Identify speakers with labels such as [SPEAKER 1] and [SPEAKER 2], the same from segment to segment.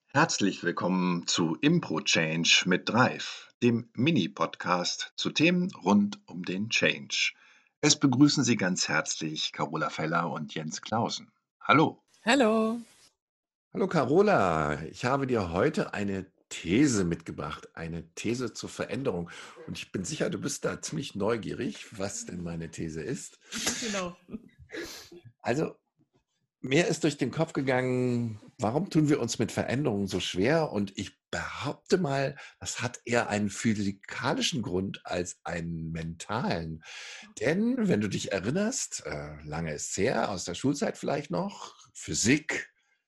[SPEAKER 1] Herzlich willkommen zu Impro Change mit Drive, dem Mini-Podcast zu Themen rund um den Change. Es begrüßen Sie ganz herzlich Carola Feller und Jens Clausen. Hallo.
[SPEAKER 2] Hallo.
[SPEAKER 3] Hallo Carola, ich habe dir heute eine These mitgebracht, eine These zur Veränderung. Und ich bin sicher, du bist da ziemlich neugierig, was denn meine These ist.
[SPEAKER 2] Genau.
[SPEAKER 3] Also, mir ist durch den Kopf gegangen, warum tun wir uns mit Veränderungen so schwer? Und ich behaupte mal, das hat eher einen physikalischen Grund als einen mentalen. Denn wenn du dich erinnerst, lange ist es her, aus der Schulzeit vielleicht noch, Physik,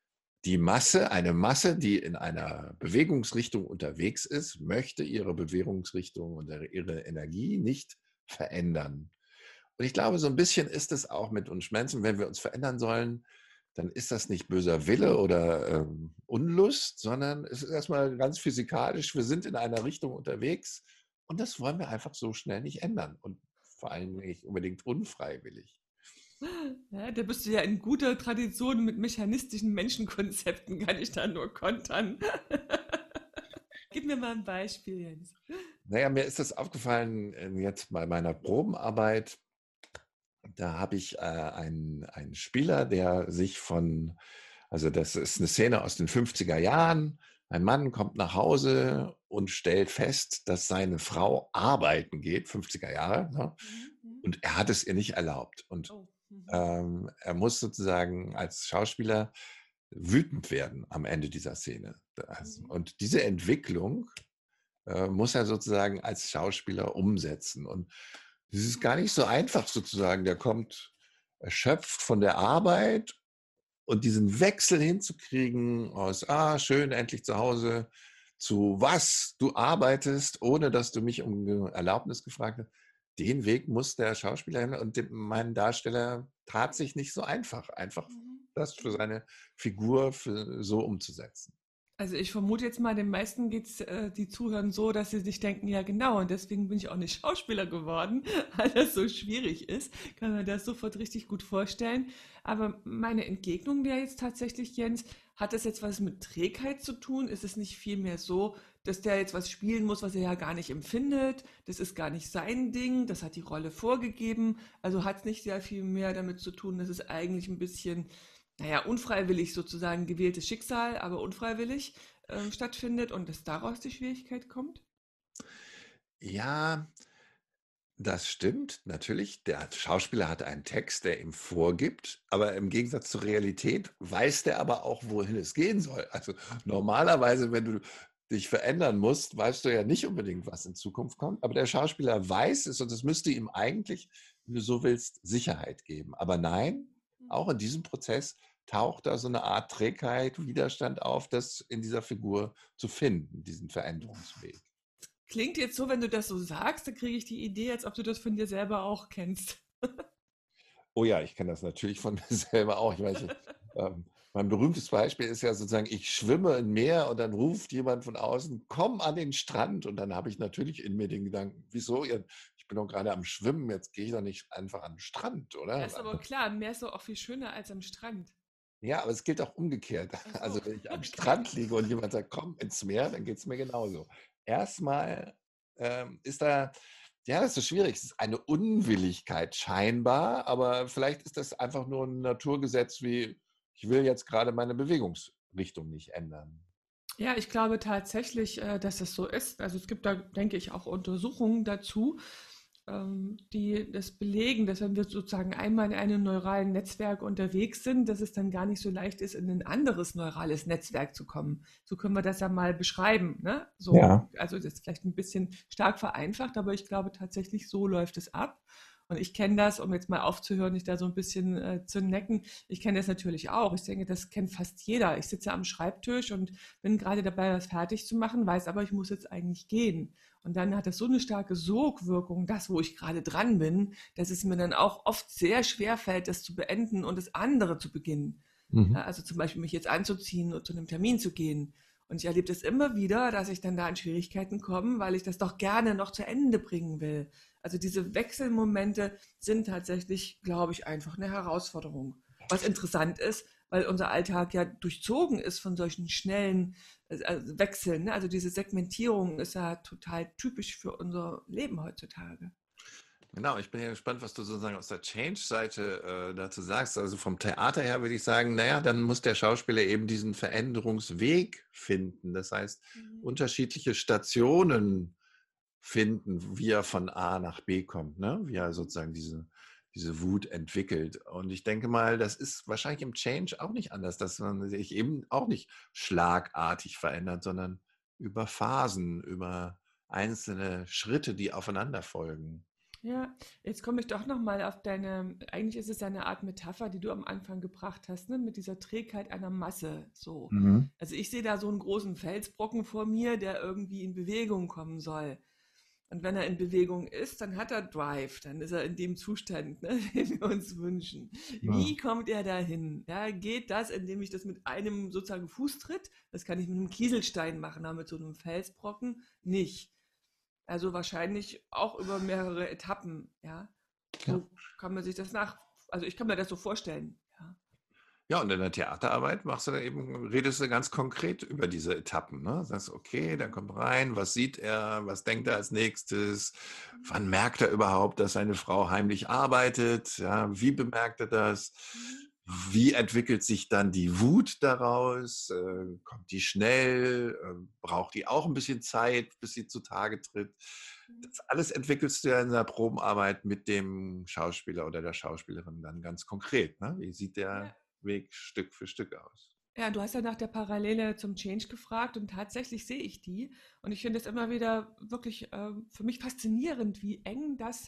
[SPEAKER 3] eine Masse, die in einer Bewegungsrichtung unterwegs ist, möchte ihre Bewegungsrichtung und ihre Energie nicht verändern. Und ich glaube, so ein bisschen ist es auch mit uns Menschen, wenn wir uns verändern sollen, dann ist das nicht böser Wille oder Unlust, sondern es ist erstmal ganz physikalisch. Wir sind in einer Richtung unterwegs und das wollen wir einfach so schnell nicht ändern und vor allem nicht unbedingt unfreiwillig.
[SPEAKER 2] Ja, da bist du ja in guter Tradition mit mechanistischen Menschenkonzepten, kann ich da nur kontern. Gib mir mal ein Beispiel, Jens.
[SPEAKER 3] Naja, mir ist das aufgefallen jetzt bei meiner Probenarbeit. Da habe ich einen Spieler, der sich also das ist eine Szene aus den 50er Jahren. Ein Mann kommt nach Hause und stellt fest, dass seine Frau arbeiten geht, 50er Jahre, ne?
[SPEAKER 2] Mhm.
[SPEAKER 3] Und er hat es ihr nicht erlaubt. Und
[SPEAKER 2] Oh.
[SPEAKER 3] er muss sozusagen als Schauspieler wütend werden am Ende dieser Szene.
[SPEAKER 2] Mhm.
[SPEAKER 3] Und diese Entwicklung muss er sozusagen als Schauspieler umsetzen. Und das ist gar nicht so einfach sozusagen. Der kommt erschöpft von der Arbeit und diesen Wechsel hinzukriegen aus, schön, endlich zu Hause, zu was du arbeitest, ohne dass du mich um Erlaubnis gefragt hast. Den Weg muss der Schauspieler hin und mein Darsteller tat sich nicht so einfach,
[SPEAKER 2] Mhm.
[SPEAKER 3] das für seine Figur so umzusetzen.
[SPEAKER 2] Also ich vermute jetzt mal, den meisten geht's, die zuhören, so, dass sie sich denken, ja genau, und deswegen bin ich auch nicht Schauspieler geworden, weil das so schwierig ist. Kann man das sofort richtig gut vorstellen. Aber meine Entgegnung wäre jetzt tatsächlich, Jens, hat das jetzt was mit Trägheit zu tun? Ist es nicht vielmehr so, dass der jetzt was spielen muss, was er ja gar nicht empfindet? Das ist gar nicht sein Ding, das hat die Rolle vorgegeben. Also hat es nicht sehr viel mehr damit zu tun, dass es eigentlich ein bisschen naja, unfreiwillig sozusagen gewähltes Schicksal, aber unfreiwillig stattfindet und dass daraus die Schwierigkeit kommt?
[SPEAKER 3] Ja, das stimmt, natürlich. Der Schauspieler hat einen Text, der ihm vorgibt, aber im Gegensatz zur Realität weiß der aber auch, wohin es gehen soll. Also normalerweise, wenn du dich verändern musst, weißt du ja nicht unbedingt, was in Zukunft kommt, aber der Schauspieler weiß es und es müsste ihm eigentlich, wenn du so willst, Sicherheit geben. Aber nein, auch in diesem Prozess taucht da so eine Art Trägheit, Widerstand auf, das in dieser Figur zu finden, diesen Veränderungsweg.
[SPEAKER 2] Klingt jetzt so, wenn du das so sagst, dann kriege ich die Idee, als ob du das von dir selber auch kennst.
[SPEAKER 3] Oh ja, ich kenne das natürlich von mir selber auch. Ich weiß, mein berühmtes Beispiel ist ja sozusagen, ich schwimme im Meer und dann ruft jemand von außen, komm an den Strand. Und dann habe ich natürlich in mir den Gedanken, wieso? Ich bin doch gerade am Schwimmen, jetzt gehe ich doch nicht einfach an den Strand,
[SPEAKER 2] Ja,
[SPEAKER 3] oder?
[SPEAKER 2] ist aber klar, Meer ist doch auch viel schöner als am Strand.
[SPEAKER 3] Ja, aber es gilt auch umgekehrt.
[SPEAKER 2] Ach so,
[SPEAKER 3] Also wenn ich am
[SPEAKER 2] okay.
[SPEAKER 3] Strand liege und jemand sagt, komm ins Meer, dann geht es mir genauso. Erstmal ist da, ja, das ist so schwierig. Es ist eine Unwilligkeit scheinbar, aber vielleicht ist das einfach nur ein Naturgesetz wie, ich will jetzt gerade meine Bewegungsrichtung nicht ändern.
[SPEAKER 2] Ja, ich glaube tatsächlich, dass es so ist. Also es gibt da, denke ich, auch Untersuchungen dazu, die das belegen, dass wenn wir sozusagen einmal in einem neuralen Netzwerk unterwegs sind, dass es dann gar nicht so leicht ist, in ein anderes neurales Netzwerk zu kommen. So können wir das ja mal beschreiben. Ne? So,
[SPEAKER 3] Ja.
[SPEAKER 2] also das ist vielleicht ein bisschen stark vereinfacht, aber ich glaube tatsächlich, so läuft es ab. Und ich kenne das, um jetzt mal aufzuhören, nicht da so ein bisschen zu necken. Ich kenne das natürlich auch. Ich denke, das kennt fast jeder. Ich sitze am Schreibtisch und bin gerade dabei, was fertig zu machen, weiß aber, ich muss jetzt eigentlich gehen. Und dann hat das so eine starke Sogwirkung, das, wo ich gerade dran bin, dass es mir dann auch oft sehr schwer fällt, das zu beenden und das andere zu beginnen. Ja,
[SPEAKER 3] Mhm.
[SPEAKER 2] also zum Beispiel mich jetzt anzuziehen und zu einem Termin zu gehen. Und ich erlebe das immer wieder, dass ich dann da in Schwierigkeiten komme, weil ich das doch gerne noch zu Ende bringen will. Also diese Wechselmomente sind tatsächlich, glaube ich, einfach eine Herausforderung. Was interessant ist, weil unser Alltag ja durchzogen ist von solchen schnellen Wechseln. Ne? Also diese Segmentierung ist ja total typisch für unser Leben heutzutage.
[SPEAKER 3] Genau, ich bin ja gespannt, was du sozusagen aus der Change-Seite dazu sagst. Also vom Theater her würde ich sagen, naja, dann muss der Schauspieler eben diesen Veränderungsweg finden. Das heißt, unterschiedliche Stationen finden, wie er von A nach B kommt, ne? Wie er sozusagen diese Wut entwickelt. Und ich denke mal, das ist wahrscheinlich im Change auch nicht anders, dass man sich eben auch nicht schlagartig verändert, sondern über Phasen, über einzelne Schritte, die aufeinander folgen.
[SPEAKER 2] Ja, jetzt komme ich doch nochmal auf eigentlich ist es ja eine Art Metapher, die du am Anfang gebracht hast, ne? Mit dieser Trägheit einer Masse, so.
[SPEAKER 3] Mhm.
[SPEAKER 2] Also ich sehe da so einen großen Felsbrocken vor mir, der irgendwie in Bewegung kommen soll. Und wenn er in Bewegung ist, dann hat er Drive, dann ist er in dem Zustand, ne, den wir uns wünschen.
[SPEAKER 3] Ja.
[SPEAKER 2] Wie kommt er dahin? Ja, geht das, indem ich das mit einem sozusagen Fußtritt, das kann ich mit einem Kieselstein machen, aber mit so einem Felsbrocken nicht. Also wahrscheinlich auch über mehrere Etappen, ja.
[SPEAKER 3] Ja.
[SPEAKER 2] So kann man sich das also ich kann mir das so vorstellen, ja.
[SPEAKER 3] Ja, und in der Theaterarbeit redest du ganz konkret über diese Etappen. Ne? Sagst, okay, der kommt rein, was sieht er, was denkt er als nächstes, wann merkt er überhaupt, dass seine Frau heimlich arbeitet, ja, wie bemerkt er das, wie entwickelt sich dann die Wut daraus, kommt die schnell, braucht die auch ein bisschen Zeit, bis sie zutage tritt. Das alles entwickelst du ja in der Probenarbeit mit dem Schauspieler oder der Schauspielerin dann ganz konkret. Ne? Wie sieht der
[SPEAKER 2] Ja.
[SPEAKER 3] Weg Stück für Stück aus?
[SPEAKER 2] Ja, du hast ja nach der Parallele zum Change gefragt und tatsächlich sehe ich die. Und ich finde es immer wieder wirklich für mich faszinierend, wie eng das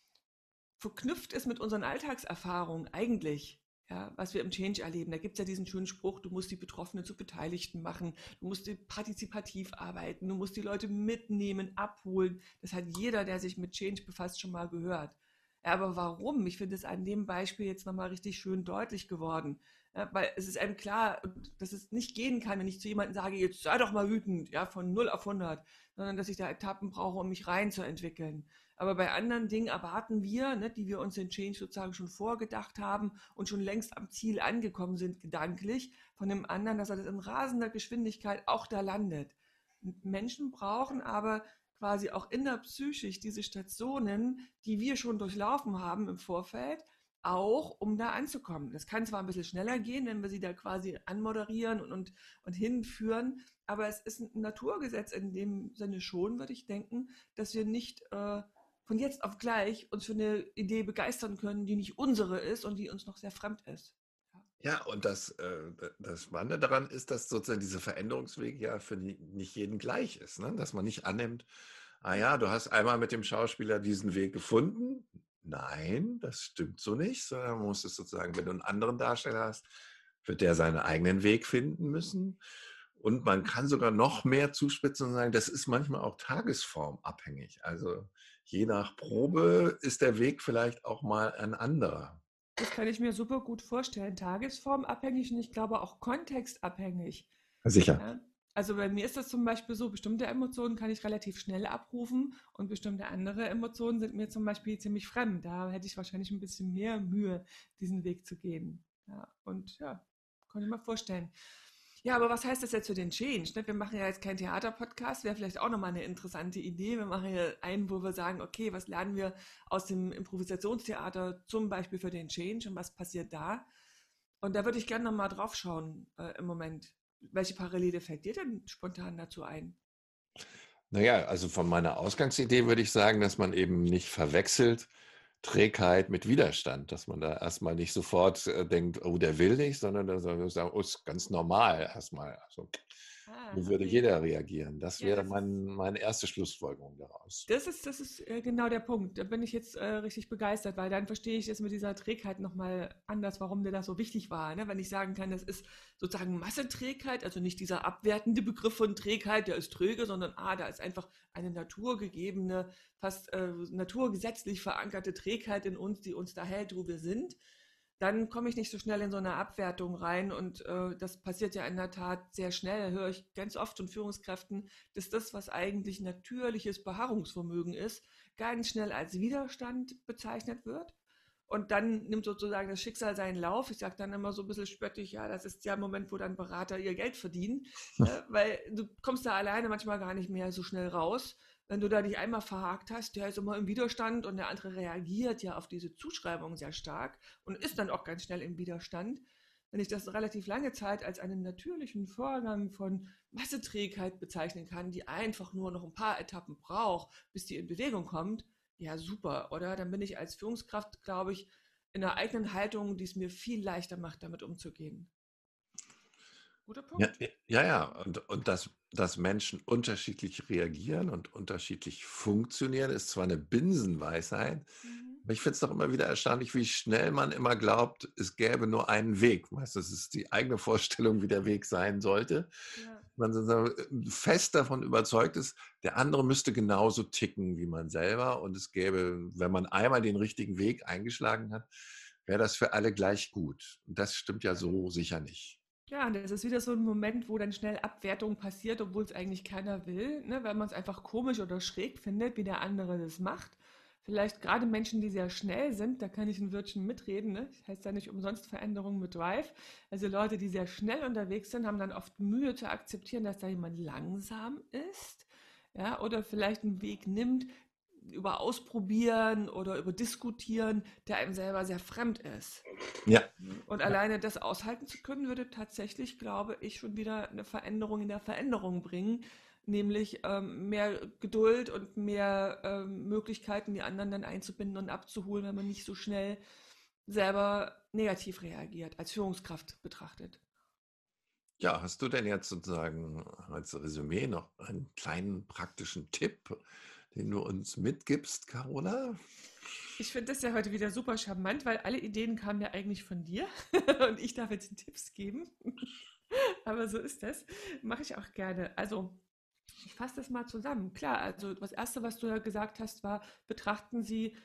[SPEAKER 2] verknüpft ist mit unseren Alltagserfahrungen eigentlich. Ja, was wir im Change erleben. Da gibt es ja diesen schönen Spruch, du musst die Betroffenen zu Beteiligten machen, du musst partizipativ arbeiten, du musst die Leute mitnehmen, abholen. Das hat jeder, der sich mit Change befasst, schon mal gehört. Ja, aber warum? Ich finde es an dem Beispiel jetzt nochmal richtig schön deutlich geworden. Ja, weil es ist einem klar, dass es nicht gehen kann, wenn ich zu jemandem sage, jetzt sei doch mal wütend, ja, von 0 auf 100, sondern dass ich da Etappen brauche, um mich reinzuentwickeln. Aber bei anderen Dingen erwarten wir, ne, die wir uns in Change sozusagen schon vorgedacht haben und schon längst am Ziel angekommen sind, gedanklich, von dem anderen, dass er das in rasender Geschwindigkeit auch da landet. Menschen brauchen aber quasi auch innerpsychisch diese Stationen, die wir schon durchlaufen haben im Vorfeld, auch um da anzukommen. Das kann zwar ein bisschen schneller gehen, wenn wir sie da quasi anmoderieren und hinführen, aber es ist ein Naturgesetz in dem Sinne schon, würde ich denken, dass wir nicht von jetzt auf gleich uns für eine Idee begeistern können, die nicht unsere ist und die uns noch sehr fremd ist.
[SPEAKER 3] Ja, und das Spannende daran ist, dass sozusagen dieser Veränderungsweg ja für nicht jeden gleich ist. Ne? Dass man nicht annimmt, ah ja, du hast einmal mit dem Schauspieler diesen Weg gefunden. Nein, das stimmt so nicht, sondern man muss es sozusagen, wenn du einen anderen Darsteller hast, wird der seinen eigenen Weg finden müssen. Und man kann sogar noch mehr zuspitzen und sagen, das ist manchmal auch tagesformabhängig. Also je nach Probe ist der Weg vielleicht auch mal ein anderer.
[SPEAKER 2] Das kann ich mir super gut vorstellen. Tagesformabhängig und ich glaube auch kontextabhängig.
[SPEAKER 3] Sicher.
[SPEAKER 2] Ja? Also bei mir ist das zum Beispiel so, bestimmte Emotionen kann ich relativ schnell abrufen und bestimmte andere Emotionen sind mir zum Beispiel ziemlich fremd. Da hätte ich wahrscheinlich ein bisschen mehr Mühe, diesen Weg zu gehen. Ja, und ja, kann ich mir vorstellen. Ja, aber was heißt das jetzt für den Change? Ne? Wir machen ja jetzt keinen Theaterpodcast, wäre vielleicht auch nochmal eine interessante Idee. Wir machen ja einen, wo wir sagen, okay, was lernen wir aus dem Improvisationstheater zum Beispiel für den Change und was passiert da? Und da würde ich gerne nochmal drauf schauen im Moment. Welche Parallele fällt dir denn spontan dazu ein?
[SPEAKER 3] Naja, also von meiner Ausgangsidee würde ich sagen, dass man eben nicht verwechselt Trägheit mit Widerstand, dass man da erstmal nicht sofort denkt, oh, der will nicht, sondern dass man sagt, oh, ist ganz normal erstmal. Also,
[SPEAKER 2] Ah,
[SPEAKER 3] so würde
[SPEAKER 2] okay.
[SPEAKER 3] jeder reagieren. Das
[SPEAKER 2] Ja,
[SPEAKER 3] wäre meine erste Schlussfolgerung daraus.
[SPEAKER 2] das ist genau der Punkt. Da bin ich jetzt richtig begeistert, weil dann verstehe ich es mit dieser Trägheit nochmal anders, warum dir das so wichtig war. Ne? Wenn ich sagen kann, das ist sozusagen Massenträgheit, also nicht dieser abwertende Begriff von Trägheit, der ist tröge, sondern da ist einfach eine naturgegebene, fast naturgesetzlich verankerte Trägheit in uns, die uns da hält, wo wir sind. Dann komme ich nicht so schnell in so eine Abwertung rein und das passiert ja in der Tat sehr schnell, höre ich ganz oft von Führungskräften, dass das, was eigentlich natürliches Beharrungsvermögen ist, ganz schnell als Widerstand bezeichnet wird. Und dann nimmt sozusagen das Schicksal seinen Lauf. Ich sage dann immer so ein bisschen spöttisch, ja, das ist der Moment, wo dann Berater ihr Geld verdienen, weil du kommst da alleine manchmal gar nicht mehr so schnell raus. Wenn du da dich einmal verhakt hast, der ist immer im Widerstand und der andere reagiert ja auf diese Zuschreibung sehr stark und ist dann auch ganz schnell im Widerstand. Wenn ich das relativ lange Zeit als einen natürlichen Vorgang von Masseträgheit bezeichnen kann, die einfach nur noch ein paar Etappen braucht, bis die in Bewegung kommt, ja super, oder? Dann bin ich als Führungskraft, glaube ich, in einer eigenen Haltung, die es mir viel leichter macht, damit umzugehen. Guter
[SPEAKER 3] Ja,
[SPEAKER 2] Punkt.
[SPEAKER 3] ja. Und dass Menschen unterschiedlich reagieren und unterschiedlich funktionieren, ist zwar eine Binsenweisheit,
[SPEAKER 2] Mhm.
[SPEAKER 3] aber ich finde es doch immer wieder erstaunlich, wie schnell man immer glaubt, es gäbe nur einen Weg. Meistens ist es die eigene Vorstellung, wie der Weg sein sollte.
[SPEAKER 2] Ja.
[SPEAKER 3] Man so fest davon überzeugt ist, der andere müsste genauso ticken wie man selber und es gäbe, wenn man einmal den richtigen Weg eingeschlagen hat, wäre das für alle gleich gut. Und das stimmt ja so sicher nicht.
[SPEAKER 2] Ja, und das ist wieder so ein Moment, wo dann schnell Abwertung passiert, obwohl es eigentlich keiner will, ne? Weil man es einfach komisch oder schräg findet, wie der andere das macht. Vielleicht gerade Menschen, die sehr schnell sind, da kann ich ein Wörtchen mitreden, ne? Das heißt ja nicht umsonst Veränderung mit Drive. Also Leute, die sehr schnell unterwegs sind, haben dann oft Mühe zu akzeptieren, dass da jemand langsam ist, ja, oder vielleicht einen Weg nimmt, über Ausprobieren oder über Diskutieren, der einem selber sehr fremd ist.
[SPEAKER 3] Ja,
[SPEAKER 2] Und alleine das aushalten zu können, würde tatsächlich, glaube ich, schon wieder eine Veränderung in der Veränderung bringen, nämlich mehr Geduld und mehr Möglichkeiten, die anderen dann einzubinden und abzuholen, wenn man nicht so schnell selber negativ reagiert, als Führungskraft betrachtet.
[SPEAKER 3] ja, hast du denn jetzt sozusagen als Resümee noch einen kleinen praktischen Tipp, den du uns mitgibst, Carola?
[SPEAKER 2] Ich finde das ja heute wieder super charmant, weil alle Ideen kamen ja eigentlich von dir und ich darf jetzt Tipps geben. Aber so ist das. Mache ich auch gerne. Also, ich fasse das mal zusammen. Klar, also das Erste, was du ja gesagt hast, war, betrachten Sie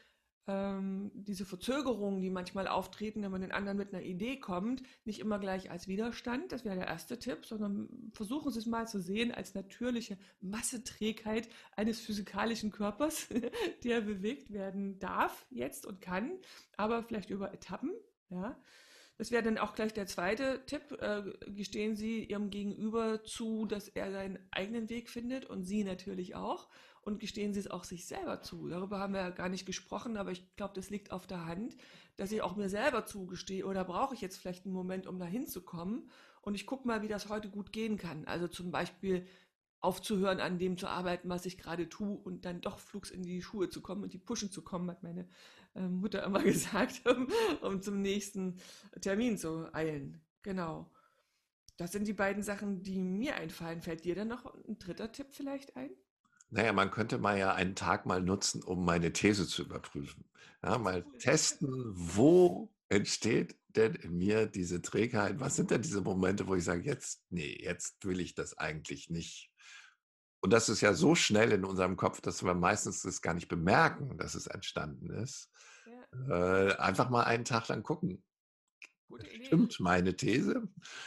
[SPEAKER 2] diese Verzögerungen, die manchmal auftreten, wenn man den anderen mit einer Idee kommt, nicht immer gleich als Widerstand, das wäre der erste Tipp, sondern versuchen Sie es mal zu sehen als natürliche Masseträgheit eines physikalischen Körpers, der bewegt werden darf jetzt und kann, aber vielleicht über Etappen. Ja, das wäre dann auch gleich der zweite Tipp. Gestehen Sie Ihrem Gegenüber zu, dass er seinen eigenen Weg findet und Sie natürlich auch. Und gestehen Sie es auch sich selber zu. Darüber haben wir ja gar nicht gesprochen, aber ich glaube, das liegt auf der Hand, dass ich auch mir selber zugestehe, oder brauche ich jetzt vielleicht einen Moment, um da hinzukommen. Und ich gucke mal, wie das heute gut gehen kann. Also zum Beispiel aufzuhören, an dem zu arbeiten, was ich gerade tue und dann doch flugs in die Schuhe zu kommen und die Pushen zu kommen, hat meine Mutter immer gesagt, um zum nächsten Termin zu eilen. Genau. Das sind die beiden Sachen, die mir einfallen. Fällt dir dann noch ein dritter Tipp vielleicht ein?
[SPEAKER 3] Naja, man könnte mal ja einen Tag mal nutzen, um meine These zu überprüfen. Ja,
[SPEAKER 2] Das ist
[SPEAKER 3] mal
[SPEAKER 2] eine coole Idee.
[SPEAKER 3] testen, wo entsteht denn in mir diese Trägheit? Was sind denn diese Momente, wo ich sage, jetzt, nee, jetzt will ich das eigentlich nicht. Und das ist ja so schnell in unserem Kopf, dass wir meistens das gar nicht bemerken, dass es entstanden ist.
[SPEAKER 2] Ja,
[SPEAKER 3] Einfach mal einen Tag lang gucken,
[SPEAKER 2] gute Idee.
[SPEAKER 3] stimmt meine These?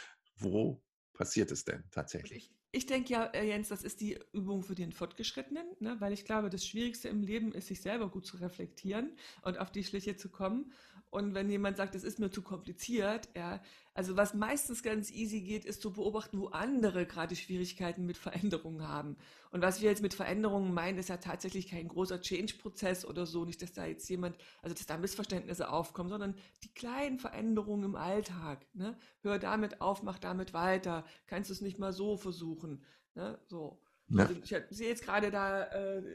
[SPEAKER 3] Wo passiert es denn
[SPEAKER 2] Und
[SPEAKER 3] tatsächlich?
[SPEAKER 2] ich denke ja, Jens, das ist die Übung für den Fortgeschrittenen, ne? Weil ich glaube, das Schwierigste im Leben ist, sich selber gut zu reflektieren und auf die Schliche zu kommen. Und wenn jemand sagt, es ist mir zu kompliziert, ja, also was meistens ganz easy geht, ist zu beobachten, wo andere gerade Schwierigkeiten mit Veränderungen haben. Und was wir jetzt mit Veränderungen meinen, ist ja tatsächlich kein großer Change-Prozess oder so, nicht, dass da jetzt jemand, also dass da Missverständnisse aufkommen, sondern die kleinen Veränderungen im Alltag, ne? Hör damit auf, mach damit weiter, kannst du es nicht mal so versuchen, ne? So.
[SPEAKER 3] Ja.
[SPEAKER 2] Also ich sehe jetzt gerade da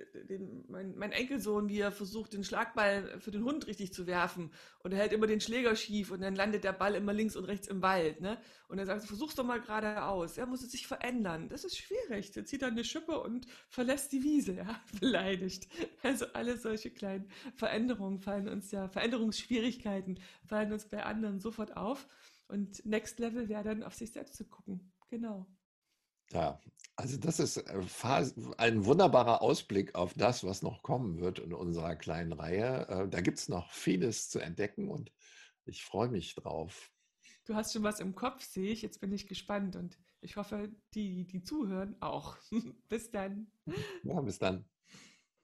[SPEAKER 2] mein Enkelsohn, wie er versucht, den Schlagball für den Hund richtig zu werfen. Und er hält immer den Schläger schief und dann landet der Ball immer links und rechts im Wald. Ne? Und er sagt, versuch's doch mal geradeaus. Er muss es sich verändern. Das ist schwierig. Der zieht dann eine Schippe und verlässt die Wiese, ja, beleidigt. Also alle solche kleinen Veränderungen fallen uns ja, Veränderungsschwierigkeiten fallen uns bei anderen sofort auf. Und Next Level wäre dann auf sich selbst zu gucken. Genau.
[SPEAKER 3] Ja, also das ist ein wunderbarer Ausblick auf das, was noch kommen wird in unserer kleinen Reihe. Da gibt es noch vieles zu entdecken und ich freue mich drauf.
[SPEAKER 2] Du hast schon was im Kopf, sehe ich. Jetzt bin ich gespannt und ich hoffe, die zuhören, auch. Bis dann.
[SPEAKER 3] Ja, bis dann.